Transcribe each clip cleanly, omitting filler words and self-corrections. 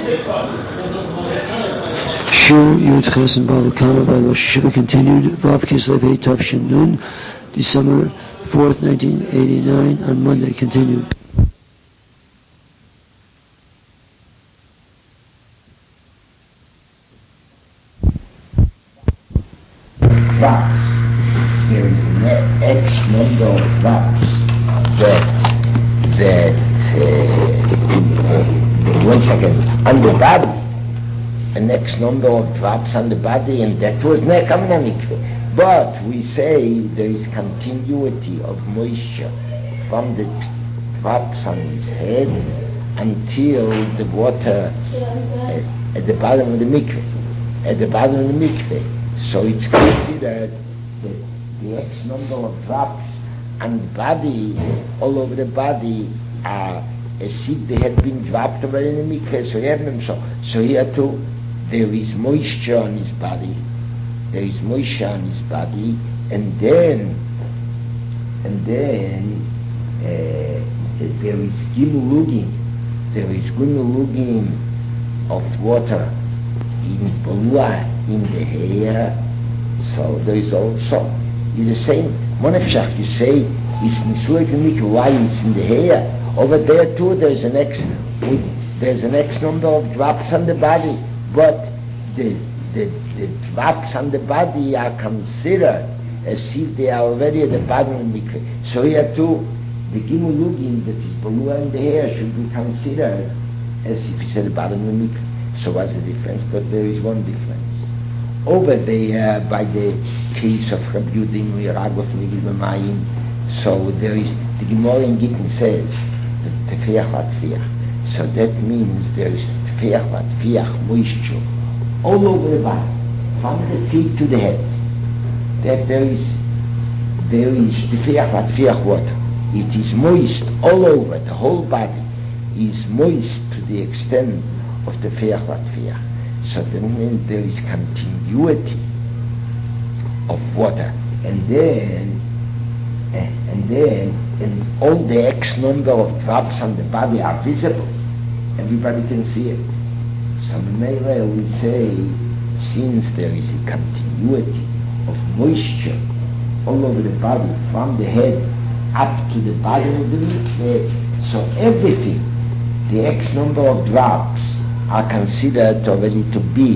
Shir Yud Ches and Bava Kama by Rosh Hashiva continued. Vav Kislev Hey Tav Shin Nun, December 4th, 1989, on Monday continued. Drops. There is an X number of drops that one second, on the body, an X number of drops on the body, and that was Nekam Mikveh. But we say there is continuity of moisture from the drops on his head until the water at the bottom of the mikveh. At the bottom of the mikveh. So it's considered that the X number of drops on the body, all over the body, are as if they had been dropped already in the mikveh. So here too, there is moisture on his body. There is moisture on his body, and then there is gimulugim. There is gimulugim of water in Bolua, in the hair. So there is also, it's the same. Monefshach, you say, it's Nisulik Mikveh, why it's in the hair? Over there too, there's an X number of drops on the body, but the drops on the body are considered as if they are already at the bottom of the mikveh. So here too, the gimulugim that is below in the hair should be considered as if it's at the bottom of the mikveh. So what's the difference? But there is one difference. Over there, by the case of Rabbi Yudin Miragov Nigil B'mayim, so there is, the Gemara in Gittin says, the Tefeach Latfiach. So that means there is Tefeach Latfiach moisture all over the body, from the feet to the head. That there is Tefeach Latfiach water. It is moist all over, the whole body is moist to the extent of Tefeach Latfiach. So that means there is continuity of water. And then all the X number of drops on the body are visible. Everybody can see it. So Meira we say, since there is a continuity of moisture all over the body, from the head up to the bottom of the mikveh, so everything, the X number of drops, are considered already to be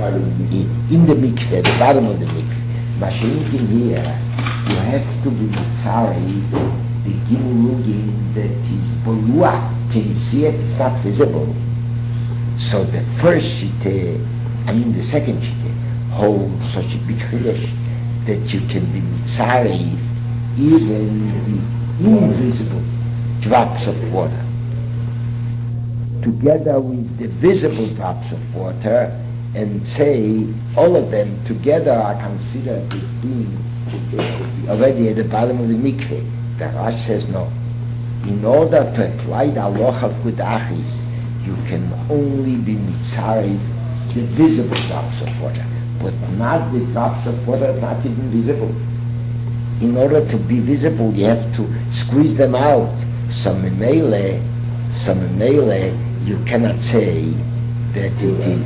in the mikveh, the bottom of the mikveh. Mashiach here, you have to be sorry, the gimulugim that is bolua, can you see it? It's not visible. So the first shite, the second shite, holds such a big chiddush that you can be mitzarei even the invisible drops of water together with the visible drops of water, and say all of them together are considered as being already at the bottom of the mikveh. The Rash says no. In order to apply the halacha of Gudachis, you can only be mitzarei the visible drops of water, but not the drops of water not even visible. In order to be visible, you have to squeeze them out. Some memele, you cannot say that it is.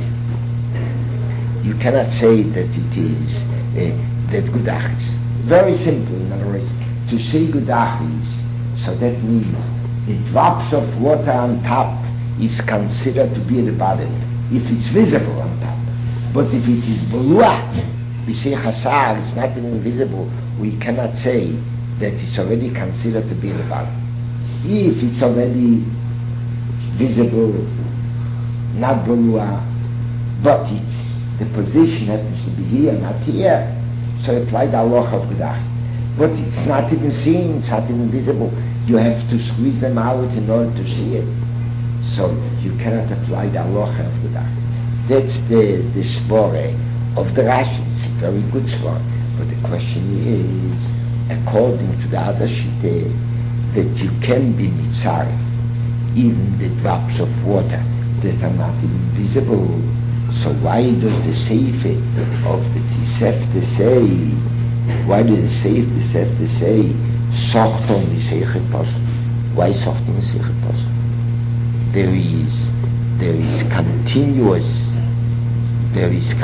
You cannot say that it is that Gudachis. Very simple, in other words, to say Gudachis, so that means the drops of water on top is considered to be at the bottom, if it's visible on top. But if it is Bolua, we say Chasar, it's not even visible, we cannot say that it's already considered to be at the bottom. If it's already visible, not Bolua, but it's, the position happens to be here, not here, so apply the halacha of Gudachis. But it's not even seen, it's not even visible. You have to squeeze them out in order to see it. So you cannot apply the halacha of Gudachis. That's the svore of the Rashi. It's a very good svore. But the question is, according to the other shite, that you can be mitzarei even the drops of water that are not even visible. So why does the Sefer of the Tisefta say, why does the Sefer Tisefta say, Sochton Nisechet Pasuk? Why Sochton Nisechet Pasuk? There is is continuous there is a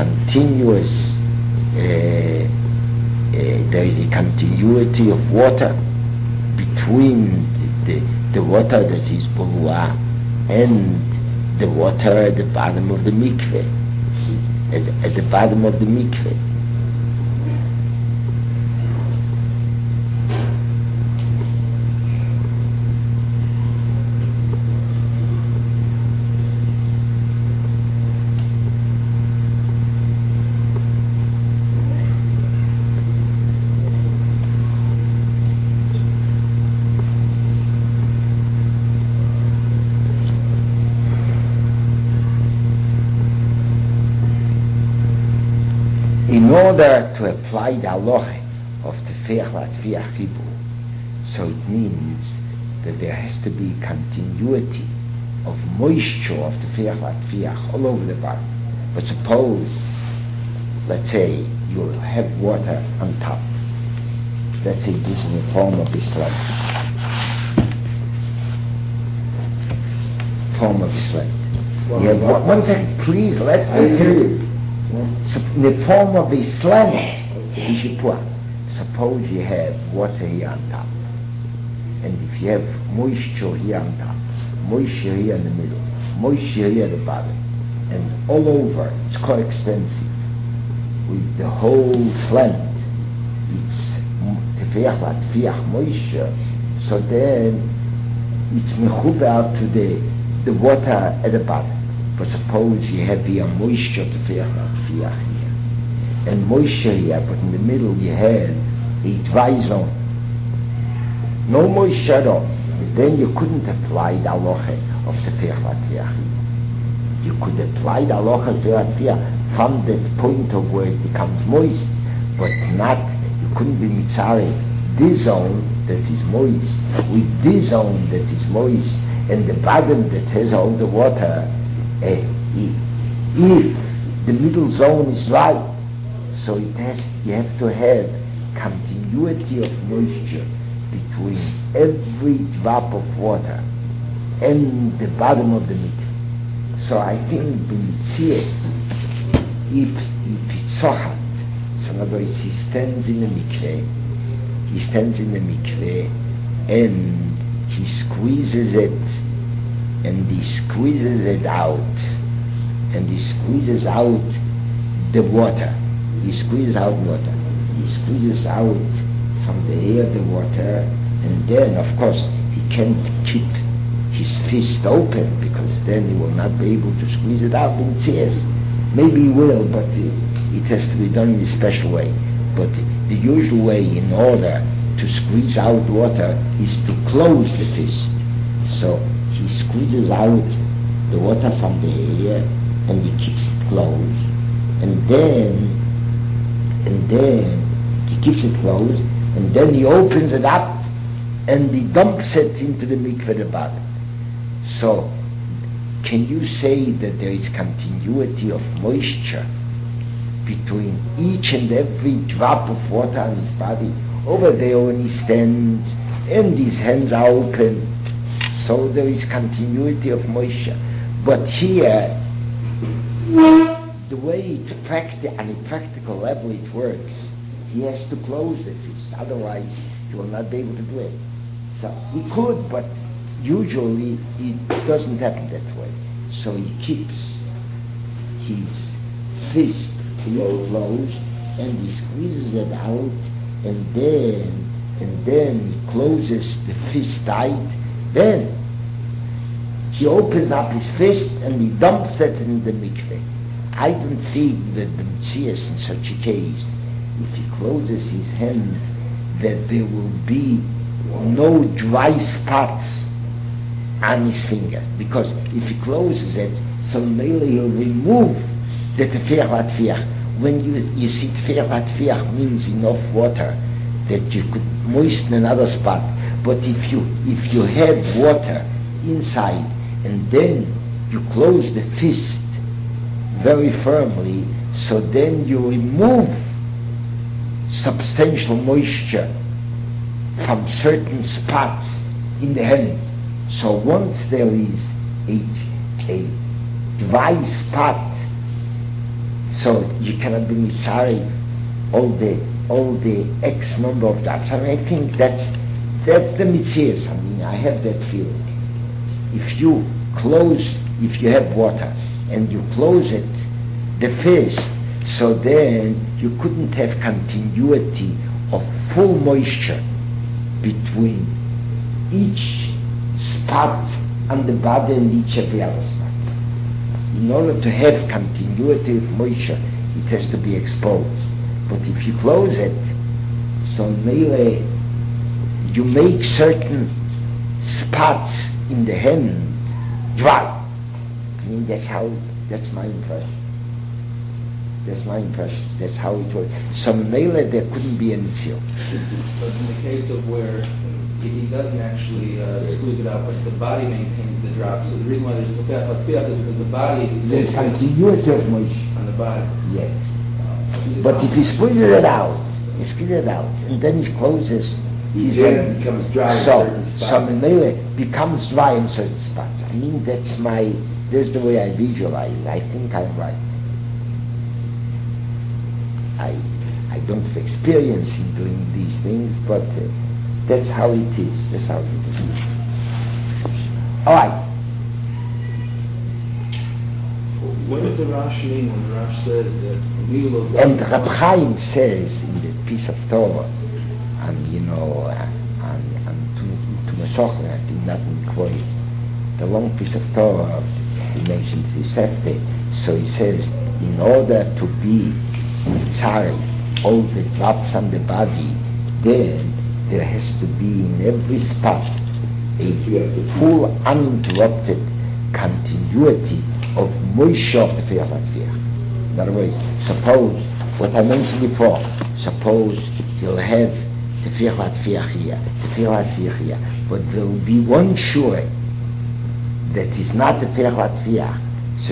continuity of water between the water that is Bulwa and the water at the bottom of the mikveh, at the bottom of the mikveh. In order to apply the halacha of Tefech Latviach Chibur, so it means that there has to be continuity of moisture of Tefech Latviach all over the body. But suppose, let's say, you have water on top. Let's say this is in the form of this slab. You have one second, please, let me hear you. In the form of a slant, suppose you have water here on top, and if you have moisture here on top, moisture here in the middle, moisture here at the bottom, and all over, it's coextensive with the whole slant, it's tefech latviach moisture, so then it's mechuber to the water at the bottom. But suppose you have here moisture to Tefech here, and moisture here, but in the middle you have a dry zone. No moisture at all. Then you couldn't apply the halacha of Tefech here. You could apply the halacha of Tefech from that point of where it becomes moist, but not, you couldn't be mitzareh this zone that is moist with this zone that is moist, and the bottom that has all the water. If the middle zone is dry, so you have to have continuity of moisture between every drop of water and the bottom of the mikveh. So I think b'mitzias, if it's sochat, so in other words, he stands in the mikveh and he squeezes it, and he squeezes it out, and he squeezes out the water. He squeezes out from the air the water, and then of course he can't keep his fist open, because then he will not be able to squeeze it out in tears. Maybe he will, but it has to be done in a special way. But the usual way in order to squeeze out water is to close the fist. So he squeezes out the water from the air and he keeps it closed, and then he keeps it closed, and then he opens it up and he dumps it into the mikveh at the bottom. So can you say that there is continuity of moisture between each and every drop of water on his body? Over there when he stands and his hands are open, so there is continuity of moisture. But here, the way on a practical level it works, he has to close the fist, otherwise he will not be able to do it. So he could, but usually it doesn't happen that way. So he keeps his fist closed and he squeezes it out, and then he closes the fist tight. Then he opens up his fist and he dumps it in the mikveh. I don't think that the Messias in such a case, if he closes his hand, that there will be no dry spots on his finger, because if he closes it, so mainly he'll remove the tefech latviach. When you see tefech latviach means enough water that you could moisten another spot. But if you have water inside and then you close the fist very firmly, so then you remove substantial moisture from certain spots in the hand. So once there is a dry spot, so you cannot be mitzaref all the X number of drops. I mean, I think that's the mitzvahs. I mean, I have that feeling. If you have water and you close it, the first, so then you couldn't have continuity of full moisture between each spot on the body and each every other spot. In order to have continuity of moisture, it has to be exposed. But if you close it, so melee, you make certain spots in the hand dry. I mean, that's my impression. That's how it works. So melee, there couldn't be any seal. But in the case of where he doesn't actually squeeze it out, but the body maintains the drop. So the reason why there's tefillah is because the body... There's continuity of moisture. On the body. Yeah. But if he squeezes it out, and then he closes, his hand becomes dry. So it becomes dry in certain spots. I mean, that's the way I visualize. I think I'm right. I don't have experience in doing these things, but that's how it is. All right. What does the Rash mean when the Rash says that... And Rab Chaim says in the piece of Torah, and to Mesochel, I think not in Klois, the long piece of Torah, he mentions the Septe, so he says, in order to be mitzaref all the drops on the body, then there has to be in every spot a full uninterrupted continuity of moisture of the Tefillah Latviach. In other words, suppose, what I mentioned before, suppose you'll have the Tefillah Latviach here, but there will be one shore that is not the Tefillah Latviach, so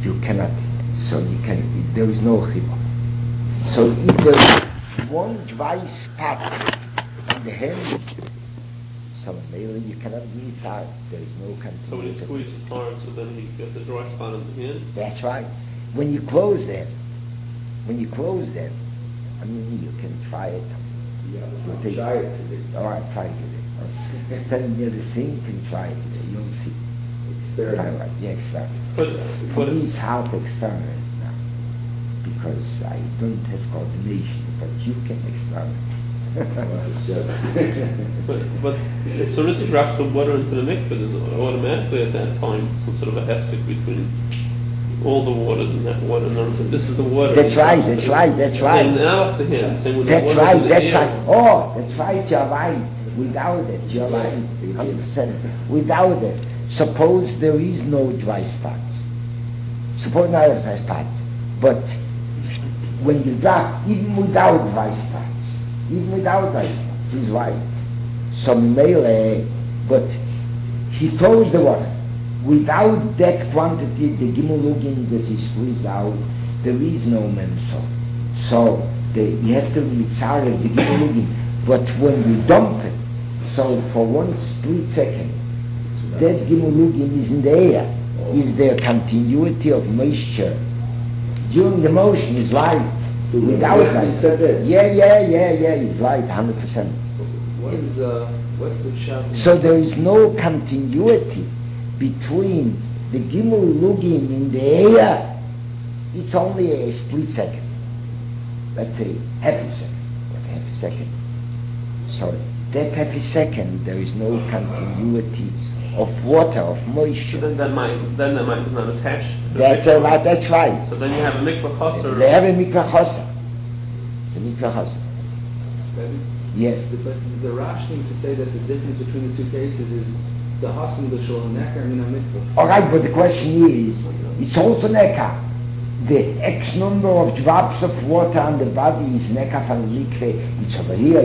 there is no chibur. So if there is one dry spot on the hand, so maybe you cannot be inside. There is no continuity. So when he squeezes hard, so then he gets the dry spot on the hand? That's right. When you close them, I mean, you can try it. Try it today. All right, try it today. Stand near the sink and try it today. You'll see. Experiment. Yeah, experiment. But For me, it's hard to experiment now because I don't have coordination, but you can experiment. but as soon as he drops the water into the mikveh, there's automatically at that time some sort of a hefsek between all the waters and that water. And this is the water. That's right. And now it's the hand. That's right. Oh, that's right. You're right. Without it, you're right. 100%. Without it, suppose there is no dry spot. Suppose not a dry spot, but when you drop, even without dry spots, he's right. Some melee, but he throws the water. Without that quantity, the gimulugin that he squeezed out, there is no memso. So you have to mitzaref the gimulugin. But when you dump it, so for one split second, that gimulugin is in the air. Is there continuity of moisture? During the motion is light. Without light. Yeah, it's light, 100%. What's the shot? So there is no continuity between the gimulugin in the air. It's only a split second. Let's say half a second. So that half a second, there is no continuity of water, of moisture. So then that might not attach. That's right. So then you have a mikvah chaser. They have a mikvah chaser. It's a mikvah chaser. Yes. But the Rash seems to say that the difference between the two cases is the hasim the shalom nekar min mikvah. All right, but the question is, it's also nekar. The X number of drops of water on the body is nekar from the mikveh. It's over here.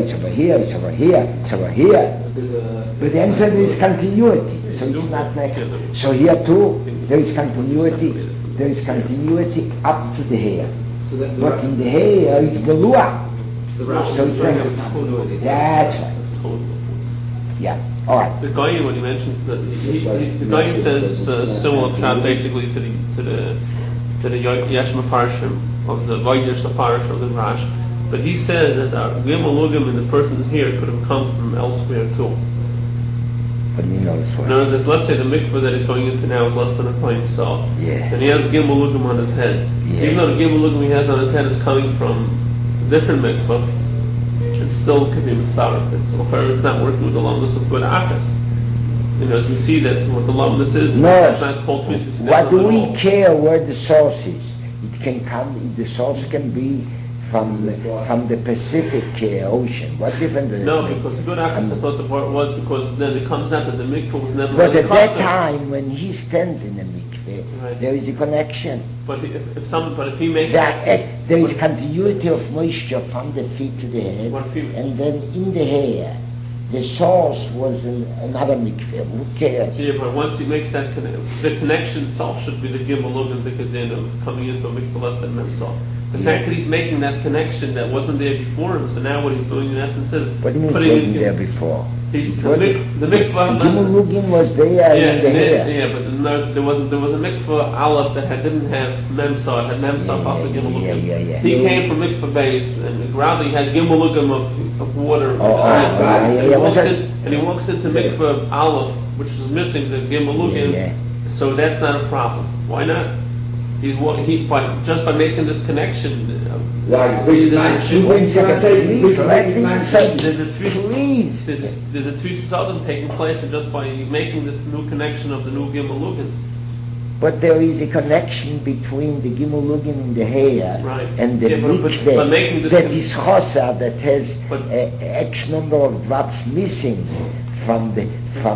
But the answer is continuity, so it's not nekar. So here too, there is continuity. There is continuity up to the hair. But in the hair, it's belua. The Rash So it's is nekar. That's right. Yeah. All right. The Goyen, when he mentions that, the Goyen says similar pshat basically to the Yeshma Parshim of the Vaydish Parish of the Rash, but he says that the Gimel in the person's here could have come from elsewhere too. What do you know this way? In other words, if let's say the mikveh that he's going into now is less than a pint salt, Yeah. and he has Gimel on his head, Yeah. even though the Gimel he has on his head is coming from a different mikveh, it still could be mitzaref. So it's not working with the lumdus of good achas. You know, as we see that what the lumdus is, it's not called twisis. What do we care where the source is? It can come, the source can be from the Pacific Ocean. What difference does it No, make? because the good achas I thought the part was because then it comes out that the mikveh was never But really at that chassid. time, when he stands in the mikveh, Right. there is a connection. But if he makes There is continuity of moisture from the feet to the head, What if he- and then in the hair. The source was another mikveh. Who cares? Yeah, but once he makes that the connection itself should be the gimel lugin b'kedin of coming into a mikveh less than memsal. The fact that he's making that connection that wasn't there before him, so now what he's doing in essence is What do you mean putting it wasn't in there before? He's It wasn't- the mikveh. Gimel Lugin was there in the hair. Yeah, but there was a mikveh aleph that didn't have memsal, it had memsal plus a gimel lugin. Yeah. He came from mikveh base, and rather he had gimel lugin of water. And he walks into mikveh aleph, which is missing the gimel lugin. Yeah. So that's not a problem. Why not? Just by making this connection. Right, One second, please, let him say. Please. There's a twisis adam taking place, and just by making this new connection of the new gimel lugin. But there is a connection between the Gimel Lugin in the hair Right. and the but making mikveh this is chosa, that has But- X number of drops missing from the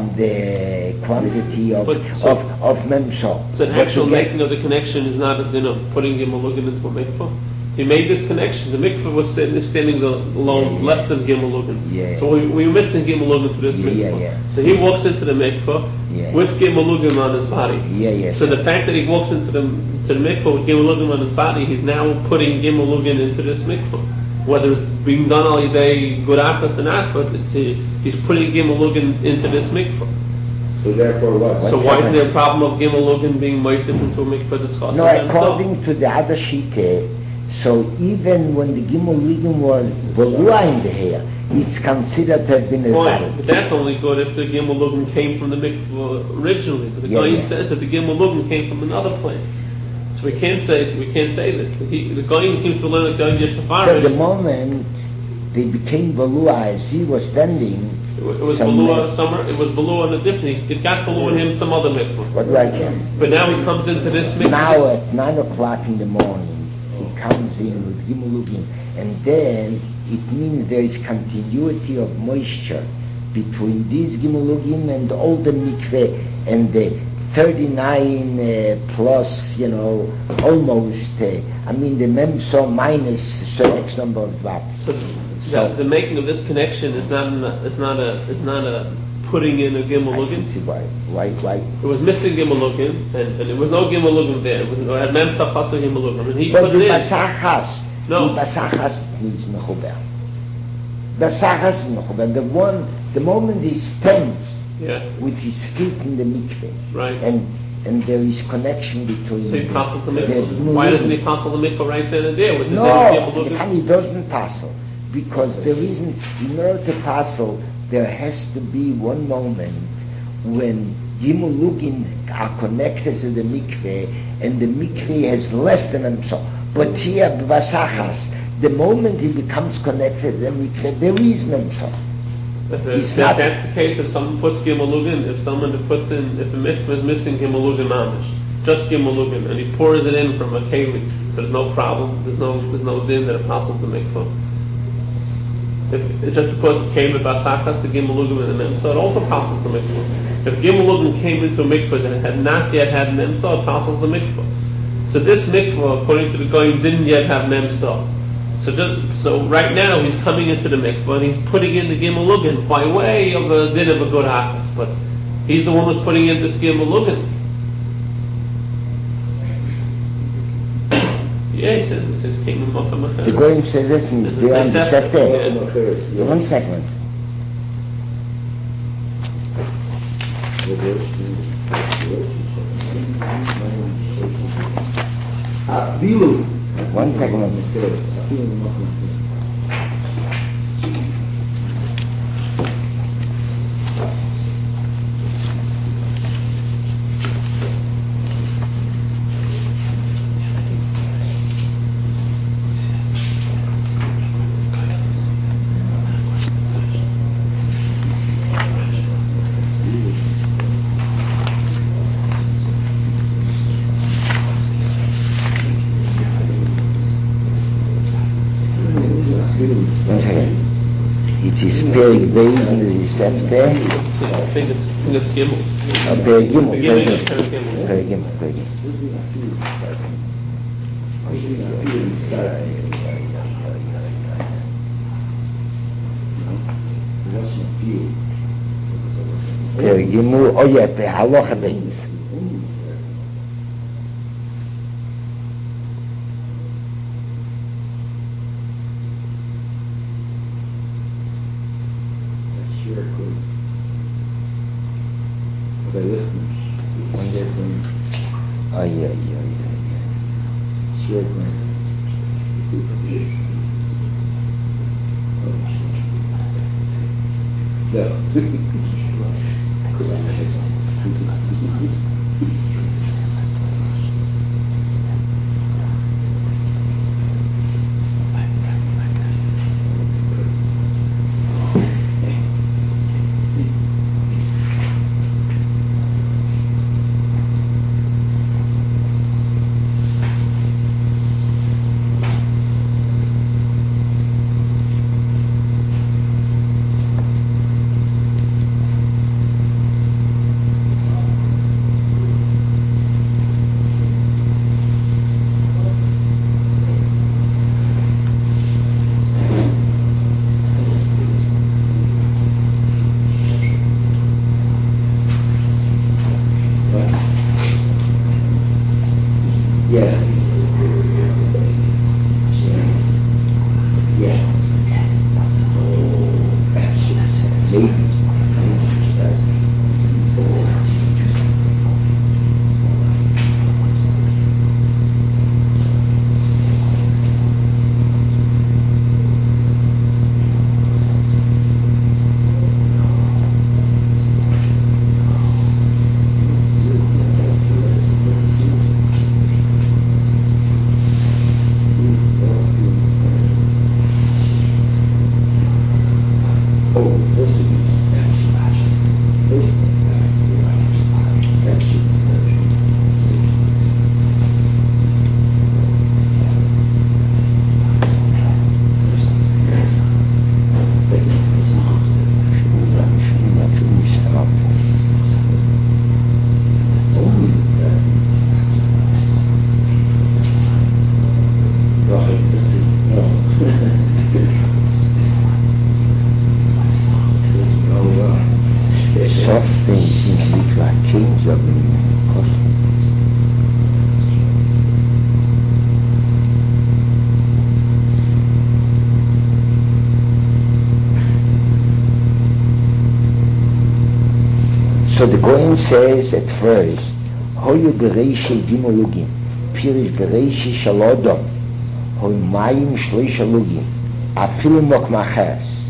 quantity of memsol. So the actual making of the connection is not putting gimel lugin into a mikveh. He made this connection. The mikveh was standing alone, Yeah. less than gimel lugin. Yeah. So we were missing gimel lugin to this mikveh. Yeah. So he walks into the mikveh Yeah. with gimel lugin on his body. Yeah. So the fact that he walks into the mikveh with gimel lugin on his body, he's now putting gimel lugin into this mikveh. Whether it's being done all day good achas or not, but he's putting gimel lugin into this mikveh. So therefore what? So why is there a problem of gimel lugin being moistened into a mikveh that's chassid? No, according to the other shite, so even when the Gimel Lugin was Belua in the hair, it's considered to have been a Fine, body. but that's only good if the gimel lugin came from the mikveh originally. But the Goyen says that the gimel lugin came from another place. So we can't say this. The Goyen seems to learn like the Yesh But the Nefarish. moment they became Belua as he was standing, It was Belua summer. It was Belua in a different. It got Belua in him some other mikveh. what do I care? But now he comes into this mikveh. Now at 9 o'clock in the morning, he comes in with Gimel Lugin, and then it means there is continuity of moisture between this Gimel Lugin and all the mikveh and the 39 plus, almost, the memso minus so X number of drops. So the making of this connection is not a putting in a gimel I lugin. can see why. It was missing gimel lugin, and there was no gimel lugin there. It had memsa chasa gimel lugin, and he But put the it in. Basachas, No. the Basachas needs mechuber. Basachas is mechuber. The moment he stands Yeah, with his feet in the mikveh, right. and there is connection between So he passes the the mikvah. Why doesn't he pass the mikvah right then and there with the gimel No, lugin? he doesn't passel, because there isn't, in order to passel, there has to be one moment when Gimel Lugin are connected to the mikveh, and the mikveh has less than him. So, but here, Basachas, the moment he becomes connected to the mikveh, there is memso. If that's the case, if someone puts gimel lugin, if a mikvah is missing gimel lugin mamish, just gimel lugin, and he pours it in from a keli, so there's no problem, there's no din that it passes the mikvah. It's just because it came with basachas, the gimel lugin and the memsa, it also passes the mikvah. If gimel lugin came into a mikvah that had not yet had memsa, it passes the mikvah. So this mikvah, according to the Goyen, didn't yet have memsa. So right now he's coming into the mikvah and he's putting in the gimel lugin by way of a din of a good achas, but he's the one who's putting in this gimel lugin. Yeah, he says came in Makam The Goyen says it, and it's there on the Sefter. Yeah. One second. One second. It is Perik Beis in the Sefte. I think it's Gimel. Perik Gimel. Perik Gimel. Perik Gimel. Oh yeah, Halacha Beis. So the Goyen says at first, Hoyu bereishi gimolugim, pirish bereishi shalodom, hoyu mayim shloisha lugim, afilu mok macheres,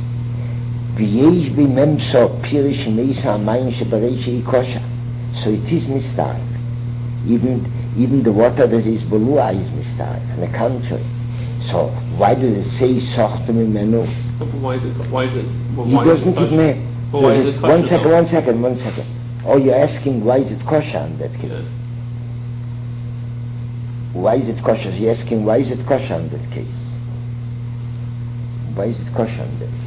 v'yesh b'memso pirish meisa mayim shebereishi ikosha. So it is mysteric. Even the water that is belua is mysteric, on the contrary. So why does it say sochtem imenu? Why is it? He doesn't it mean? One second. Oh, you're asking why is it kosher in that case? Yes. Why is it kosher? You're asking why is it kosher in that case? Why is it kosher in that case?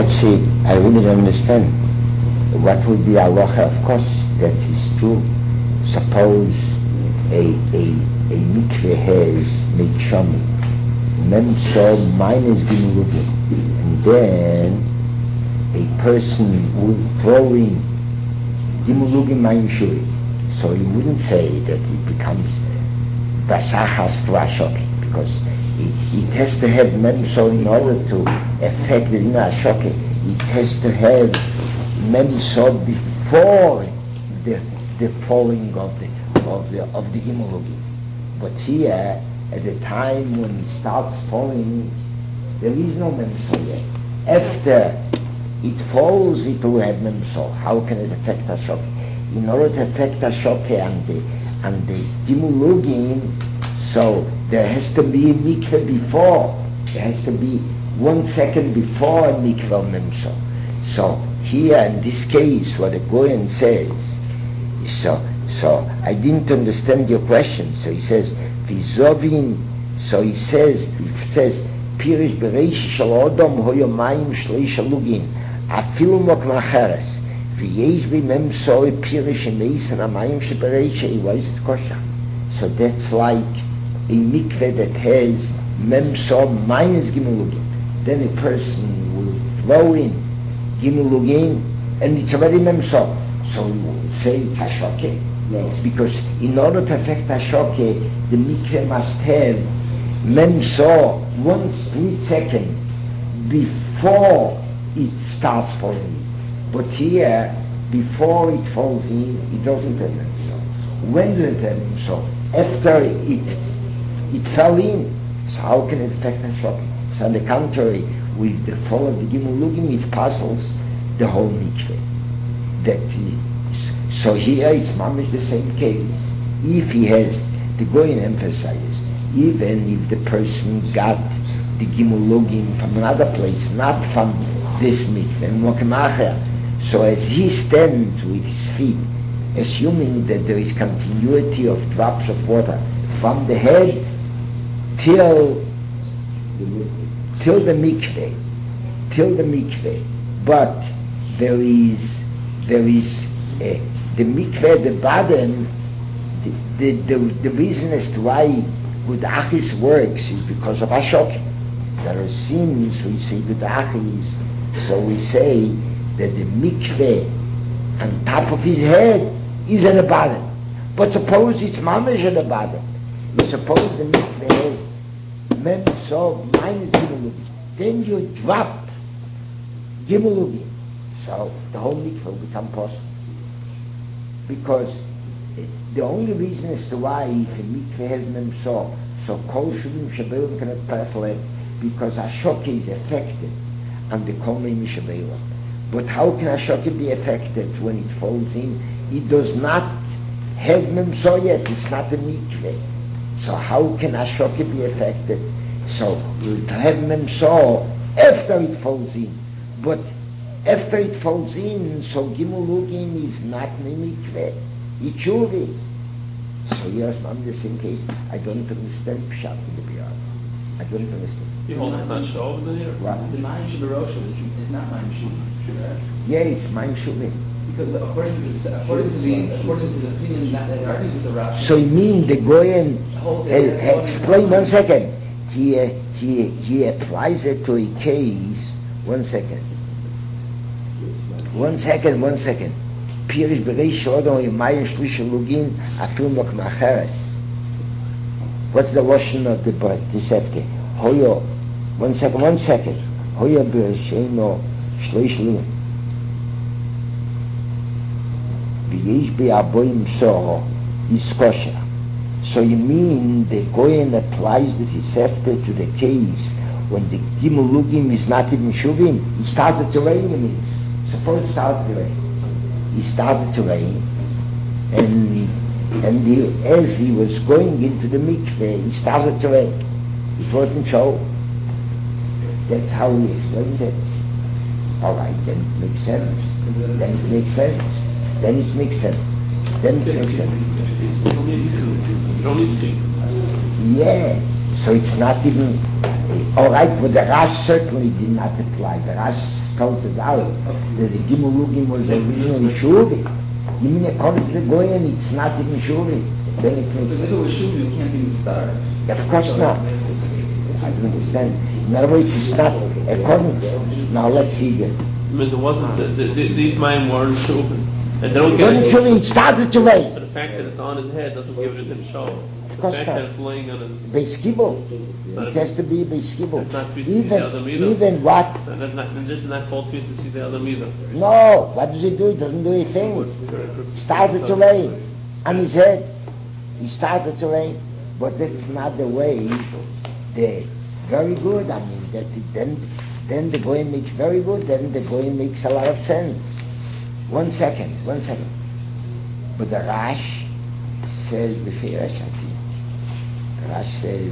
I really don't understand. What would be halacha? Of course, that is true. Suppose a mikveh has mikshami, memso minus gimulugim, and then a person will throw in gimulugim mayim shuri. So you wouldn't say that it becomes basachas to ashoki, because it has to have memso in order to affect the dina ashoki. It has to have memso before the falling of the gimulugim. But here, at the time when it starts falling, there is no memso yet. After it falls, it will have memso. How can it affect ashoki? In order to affect ashoki and the gimulugim, so there has to be a mikveh before. There has to be 1 second before a mikveh memso. So here in this case, what the Goyen says, so I didn't understand your question. So he says, Vizovin. So he says, Pirish bereish shel odom hoyo mayim shloisha lugin, afilu mok macheres, v'yesh b'mem soy pirish emeisen amayim shebereish eivais kosher. So that's like a mikveh that has memso minus gimulugin. Then a person will throw in gimulugin, and it's already memso. So we will say it's ashoke. No. Because in order to affect ashoke, the mikveh must have memso 1 split second before it starts falling. But here, before it falls in, it doesn't have memso. When does it have memso? After it fell in. So how can it affect ashoke? So on the contrary, with the fall of the gimulugim, it puzzles the whole mikveh. So here it's mamish the same case. If he has, the Goyen emphasizes, even if the person got the gimulugim from another place, not from this mikveh, so as he stands with his feet, assuming that there is continuity of drops of water from the head till the mikveh, but there is the mikveh at the bottom. The reason as to why Gud Achis works is because of Ashoki. There are sins, we say Gud Achis, so we say that the mikveh on top of his head is at the bottom. But suppose it's mamash at the bottom. Suppose the mikveh has memso minus gimulugim. Then you drop gimulugim. So the whole mikveh will become possible. Because the only reason as to why if a mikveh has memso, so kol shuvim shabelim cannot pass it, because ashoki is affected and the kol meim shabelim. But how can ashoki be affected when it falls in? It does not have memso yet. It's not a mikveh. So how can ashoki be affected? So it have memso after it falls in. But after it falls in, so gimulugim is not mikveh. It should be. So yes, I'm in the same case. I don't understand pshat in the biyad. I don't understand. You hold it's not show over there? What? The mayim sheberosha is not mayim shuvim, right? Yeah, it's mayim shuvim. Because according to the opinion that argues with the Rashi. So you mean the Goyen explain 1 second. He applies it to a case. 1 second. 1 second. Pirish bereish odom yimayim shlisha lugin afil mok macheres. What's the lotion of the Tisefke? Hoyo. 1 second. Hoyo bereisheno shlish lugin. V'yesh be'aboyim soho is kosher. So you mean the Goyen applies the Tisefte to the case when the gimulugim is not even shuvim? It started to rain, you mean? Suppose it started to rain. He started to rain, and as he was going into the mikveh, he started to rain. It wasn't so. That's how he explained it. All right, then it makes sense. Then it makes sense. You don't need to. Yeah. So it's not even All right, but the Rash certainly did not apply. The Rash spells it out that the Gimel Lugim was originally Shuvi. You mean according to the Goyen, it's not even Shuvi. Then it makes Because if it was Shuvi, it can't even start. Of course not. I don't understand. In other words, it's not according. Now let's see again. Because it wasn't, these mayim weren't Shuvin. And they don't When get it started to But rain. the fact that it's on his head doesn't give it a show. The course fact not. that it's laying on his... Beis Kibul. It has to be Beis Kibul. It's not Twisted Adam either. Even what? This is not called Twisted Adam either. No. What does it do? It doesn't do anything. It started to rain on his head. He started to rain. But that's not the way. Very good. I mean, then the Goyim makes very good. Then the Goyim makes a lot of sense. 1 second. But the Rash says, the Rash says,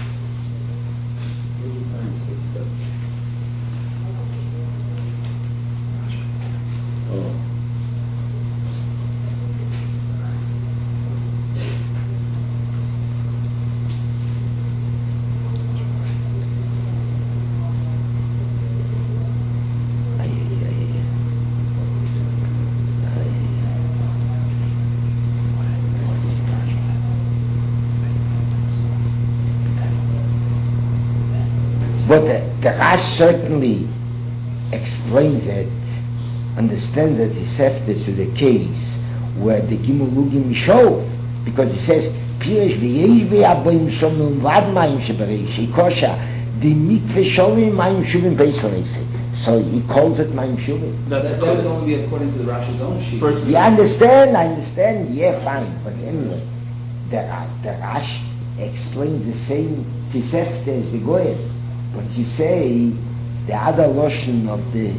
but the Rash certainly explains it, understands it, is after to the case where the Gimel Lugim show, because he says, Pirish v'yesh v'yaboim shomim vad mayim shebereish kosha the mikveh shomim mayim shuvim beisalese. So he calls it mayim shuvim. That would only be according to the Rashi's own sheet. You understand? I understand. Yeah, fine. But anyway, the Rash explains the same Tisefte as the Goyim. But you say the other lotion of the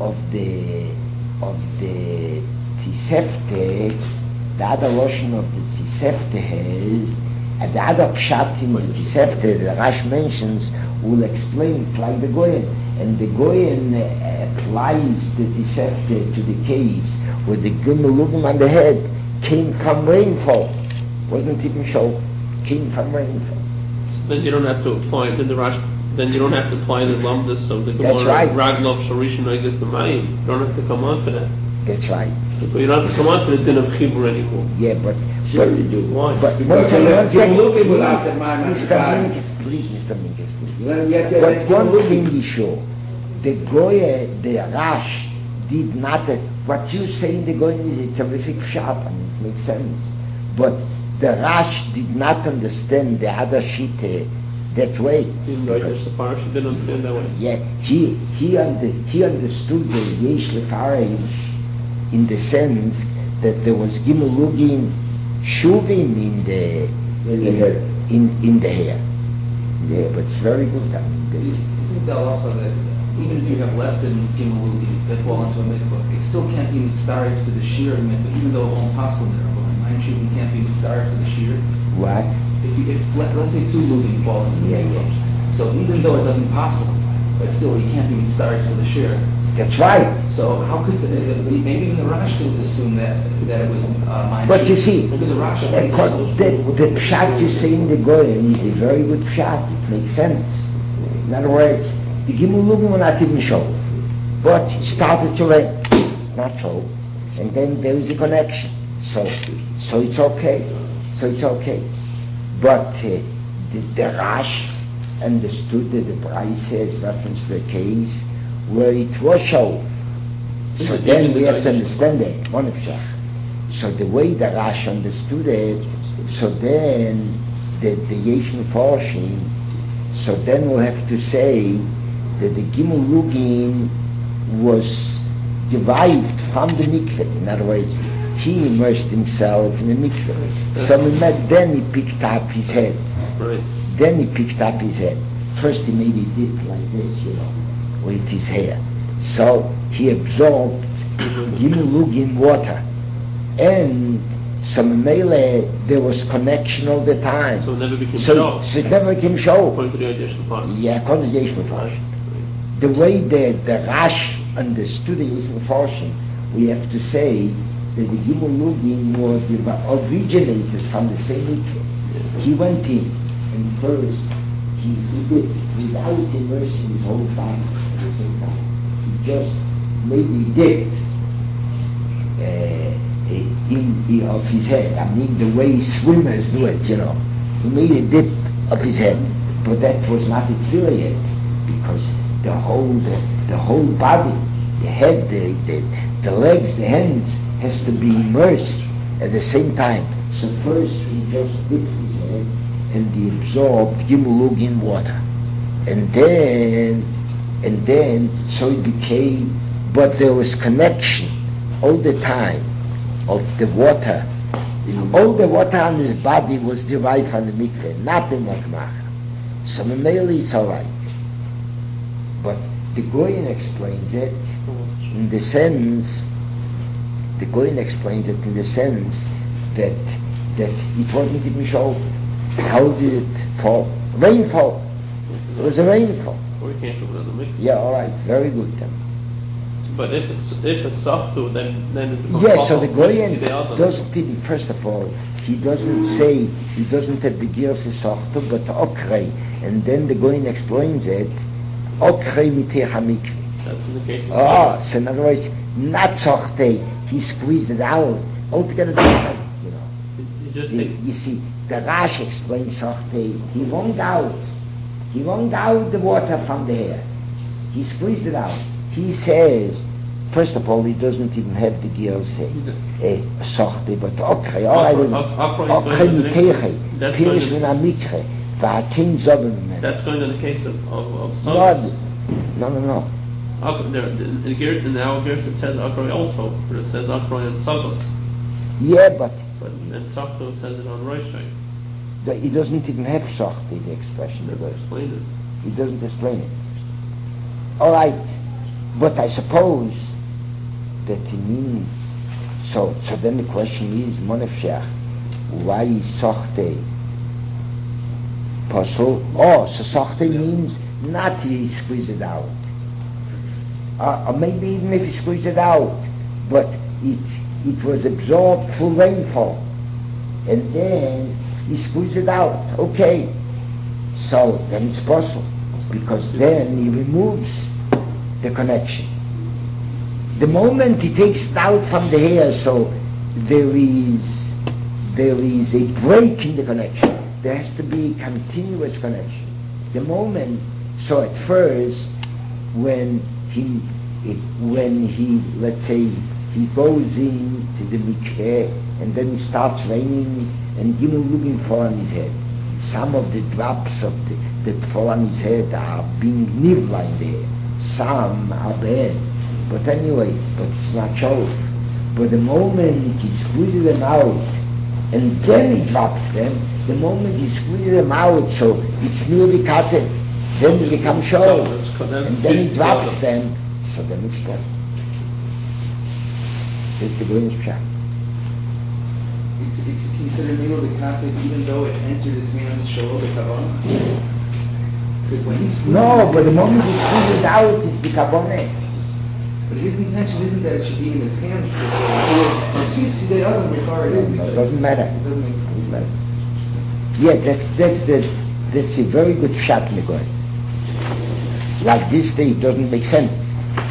Tisefte, the other lotion of the Tisefte has, and the other pshat in the Tisefte the Rash mentions will explain it like the Goyen, and the Goyen applies the Tisefte to the case where the Gimel Lugim on the head came from rainfall, wasn't even show, came from rainfall. Then you don't have to apply then the Rash. Then you don't have to apply the lumdus of the That's right. Ragnov Sharishan Aegis the Mayim. You don't have to come on to that. That's right. But you don't have to come on to the din of Chibur anymore. Yeah, but Sure you do. Why? But Because one second, Gimel Lugim please, without the man on the Mr. body. Minkus, please, Mr. Minkus, please. Then you have to But have one Gimel thing Lugim. is sure, the Goye, the Rash, did not, what you say in the Goye is a terrific shot, I mean, it makes sense. But the Rash did not understand the other Shite that way. Even though Rosh Hashanah, she didn't understand that way. Yeah, he understood the Yesh Lefarish in the sense that there was Gimel Lugim Shuvim in the hair. Yeah, but it's very good. I mean, Isn't the halacha that even if you have less than Gimel Lugim that fall into a mikvah, it still can't be mitzaref to the shear of mikvah, even though it won't possible there. But Mayim Shuvim can't be mitzaref to the shear. what? If let's say 2 Lugim fall into the mikvah, so even though it doesn't possible, but still you can't be mitzaref to the shear. That's right. So how could maybe even the Rash didn't assume that it was Mayim But you Shuvim. see, Because the Rash the pshat you say in the Goyen is a very good pshat. It makes sense. In other words, the Gimel Lugim were not even show, but it started to rain. It's not so, and then there is a connection. So it's okay. But the Rash understood that the Bryce has reference to a case where it was shown. So then we have to understand that, one of Shach. So the way the Rash understood it, so then the Yesh Meforshim, so then we'll have to say that the Gimel Lugim was derived from the mikveh. In other words, he immersed himself in the mikveh. So then he picked up his head. Right. First he maybe did like this, with his hair. So he absorbed Gimel Lugim water. And so Mele, there was connection all the time. So it never became show. So it never became show. According to the Yesh Mefarshim. Yeah, according to the Yesh Mefarshim. The way the Rash understood the Yesh Mefarshim, we have to say that the Gimel Lugim originated from the same mikveh. He went in and first he did without immersing his whole body at the same time. He just maybe dipped of his head. I mean, the way swimmers do it, He made a dip of his head, but that was not a tefillah yet, because the whole body, the head, the legs, the hands, has to be immersed at the same time. So first he just dipped his head and he absorbed Gimel in water, and then so it became. But there was connection all the time of the water. All the water on his body was derived from the mikveh, not the makmacha. So mainly it's all right. But the Goyen explains it in the sense. The Goyen explains it in the sense that it wasn't even shown. So how did it fall? Rainfall. It was a rainfall. We can't do it on the mikveh. Yeah, all right, very good then. But if it's softu, then it becomes. Yes, so the Goyen doesn't even, first of all, he doesn't say, he doesn't have the gears softu, but okrei, and then the Goyen explains it, okrei mitech hamikveh. That's in the case of so in other words, not sochte, he squeezed it out, altogether different, You see, the Rash explains sochte, he wrung out the water from the hair, he squeezed it out. He says, first of all, he doesn't even have the gears sochte, but okrei, okrei miteche, pirish min amikre, v'hatin zobem men. That's going to the case of Sodom. No. In our Gersh it says Akroi also, but it says Akroi and Sagos. Yeah, but in Softu it says it on Roshai. He doesn't even have sochte, the expression. He doesn't explain it. He doesn't explain it. All right, but I suppose that he means, so then the question is, Monefshach, why is sochte possible? So sochte means not he squeeze it out. Or maybe even if he squeezed it out, but it was absorbed through rainfall, and then he squeezed it out. Okay, so then it's possible, because then he removes the connection. The moment he takes it out from the hair, so there is a break in the connection. There has to be a continuous connection. The moment, so at first, when he, let's say, he goes into the mikveh, and then it starts raining, and Gimel looking fall on his head. Some of the drops that fall on his head are being nivla in there. Some are bad. But anyway, it's not shov. But the moment he squeezes them out, and then he drops them, the moment he squeezes them out, so it's newly cut, then they become shov. And then he drops them, so then it's possible. That's the Goyen's pshat. It's considered newly cut even though it entered his hands shalom b'kavanah? Because when he squeezes but the moment he squeezes it out, it's b'kavanah. But his intention isn't that it should be in his hands. It doesn't matter. It doesn't matter. Yeah, that's a very good shot, Nikolai. Like this thing, it doesn't make sense.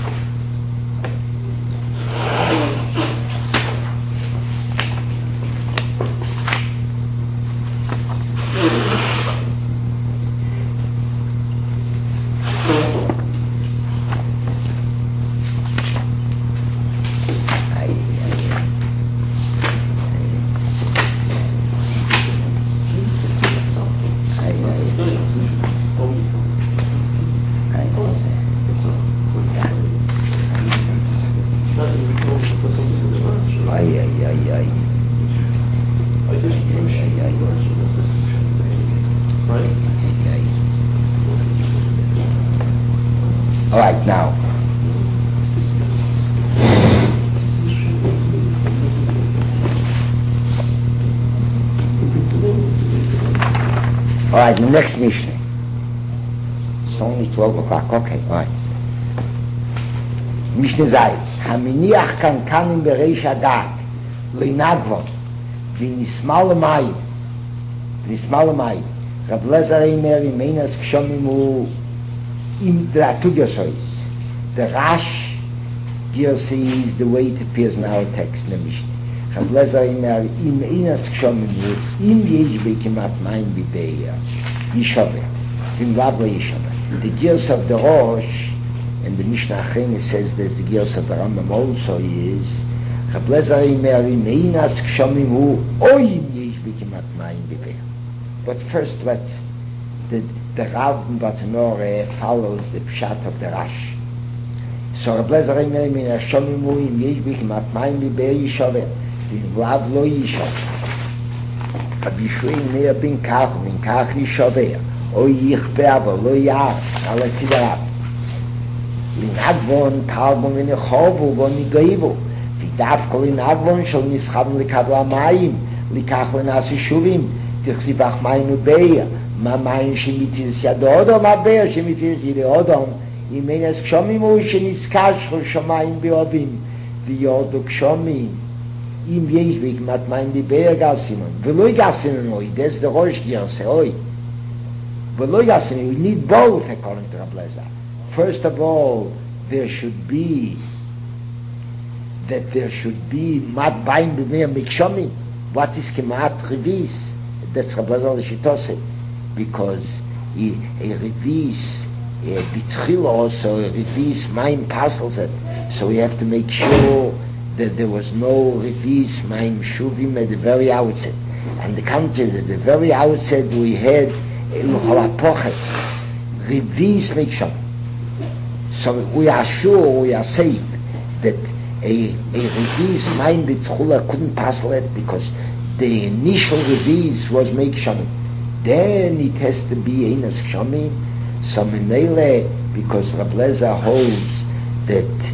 All right, now. All right, the next Mishnah. It's only 12 o'clock. Okay, all right. Mishnah Zayit. Haminiach kankanim bereish agag leinagvon v'nismal mayim Rab Lezer Eimer in Meinas Kshomimu in the Atugyosois. The Rash Girsi is the way it appears in our text in the Mishnah. Rab Lezer Eimer in Meinas Kshomimu in Yeshbe Kimat Maim Bibeya Yishaveh in Labra Yishaveh. The Girs of the Rosh and the Mishnah Achrein says there's the Girs of the Rambam also is Rab Lezer Eimer in Meinas Kshomimu Oim Yeshbe Kimat Maim Bibeya. But first let's the Rav Batnore follows the pshat of the Rash. So Rab Lezer Eimer in Meinas Kshomimu in Yeshbe Kimat Maim Bibeya Yishaveh in Lav Lo Yishaveh. Rabbi Yishmael Meir bin Kach Yishaveh Oy Yichpe Abo Lo Yar Ala Sidarav Linagvon Talbon in Chovu Von Nigoivu Vidaf Kol Linagvon Shal Nischavn Likabla Mayim Likach Lenas Yishuvim Tichsiv Ach Mayim Ubeya Ma Mayim Shemitis Yadodom Ma Beya Shemitis Yadodom Imenes Kshomimu Sheniskashru Shamayim Beobim Viyodu Kshomim Im Yeshvik Mat Mayim Beya Gasinon Veloi Gasinon Oy Des the Rosh Girse Oy Veloi Gasinon. We need both according to Rab Lezer. First of all, there should be Mat Mayim Beya Mikshomim. What is Kemat Revis? That's Rab Lezer L'Shitose, because a Revis Bitchil also a Revis Mayim passes it, so we have to make sure that there was no Revis Mayim Shuvim at the very outset. And the contrary, at the very outset we had L'chol HaPoches Revis Mikshomim. So we are sure, we are safe that a Revis Mayim Bitchila couldn't pass it because the initial Revis was make Shamim. Then it has to be Einas Shamim. So Memele, because Rab Lezer holds that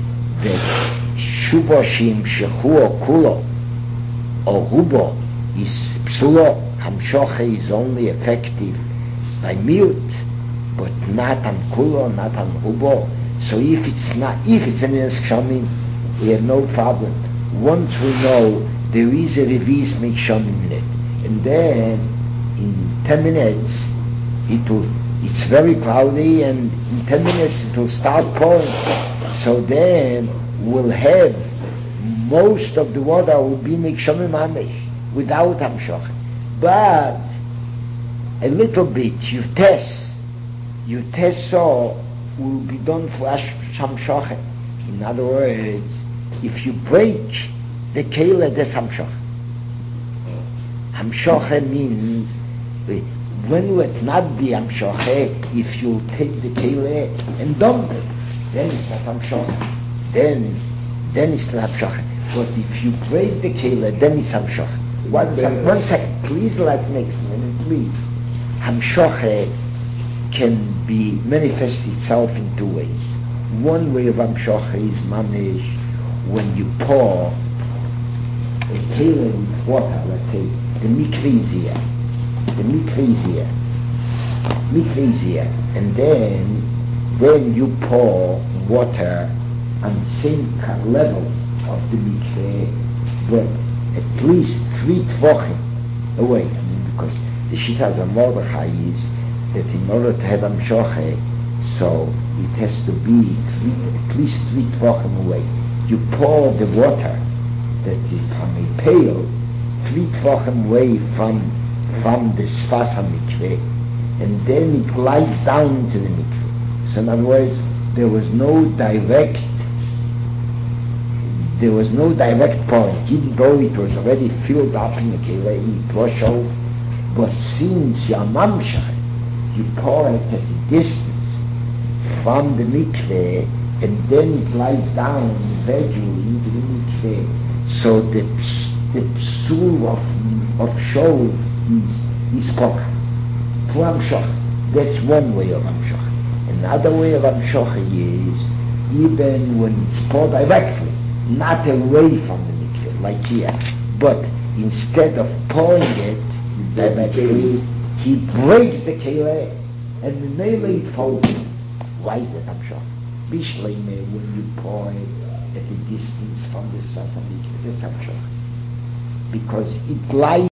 Shuvoshim Shechu Kulo or Rubo is Psulo, Hamshoche is only effective by mute, but not on Kulo, not on Rubo. So if it's an Einas Shamim, we have no problem. Once we know there is a Revis Mikshomim in it, and then in 10 minutes it's very cloudy, and in 10 minutes it will start pouring. So then we'll have most of the water will be Mikshomim Amish without Hamshoch. But a little bit you test so will be done for Hamshoch. In other words, if you break the keilah, that's Hamshoch. Hamshoch means when you would not be Hamshoch, if you take the keilah and dump it, then it's not Hamshoch. Then it's not Hamshoch. But if you break the keilah, then it's Hamshoch. One second, please let me explain it, please. Hamshoch can be manifest itself in two ways. One way of Hamshoch is mamish when you pour a keilah with water, let's say the mikveh is here, and then you pour water on the same level of the mikveh, but at least 3 tvochim away. Because the Shitas of Mordechai is that in order to have Hamshoch, so it has to be at least 3 tvochim away. You pour the water that is from a pail 3 tvochim away from the Sfas HaMikveh, and then it glides down into the mikveh. So in other words, there was no direct pouring, even though it was already filled up in the keilah, it was shoved. But since you are mamshach, you pour it at a distance from the mikveh, and then it glides down gradually into the mikveh. So the psul of shov is poka. For Hamshoch, that's one way of Hamshoch. Another way of Hamshoch is even when it's poured directly, not away from the mikveh, like here, but instead of pouring it directly, he breaks the keilah and the melee it folds. Why is that Hamshoch? Bishleime, when you pour it at a distance from the Sasa mikveh, that's Hamshoch. Because it glides